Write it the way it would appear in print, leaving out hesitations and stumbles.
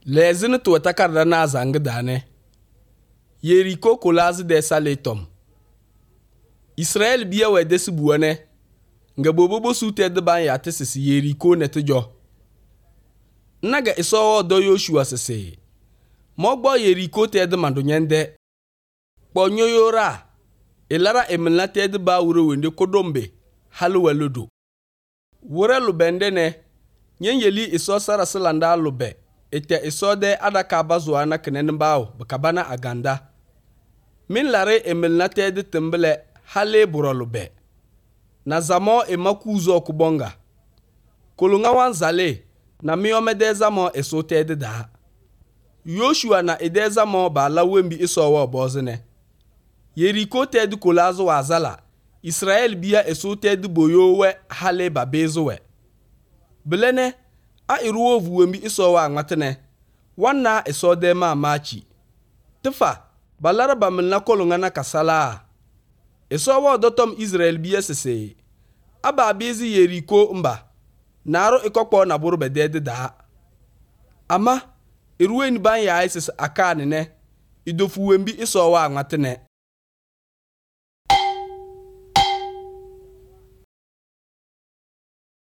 Lezini tuwa takarda na zangi dane. Yeriko kulazi de saletom. Israel biya we desi buwane. Nga bobo su tede ban ya tesisi Yeriko netejo. Naga isowo do Yoshua sese. Mogbo Yeriko tede mandonyende. Ponyo yora. Ilara emila tede ba uro wende kodombe. Halu weludu. Wure lubende ne. Nyen yeli iso sarasilanda lube. Ete iso de adaka bazuana kenenbao bakabana aganda. Min lare emilna tede tembele hale burolube. Na zamo emakuzo kubonga. Kolunga wanzale na miomede zamo eso tede da. Yoshua na ede zamo ba la wembi iso wa bozene. Yeriko tede kolazo wazala. Israel biya eso tede boyowe hale babezowe. Belene a iruwo vuwembi iso wa ngatene. Wana iso de ma machi. Tifa balara bamilna kolunga na kasala. Iso wa dotom Israel biya sese. Aba bezi Yeriko mba. Naro ikokpo na buru bedede da. Ama iruwe ni ban ya isis akane ne. Idofu wembi iso wa ngatene.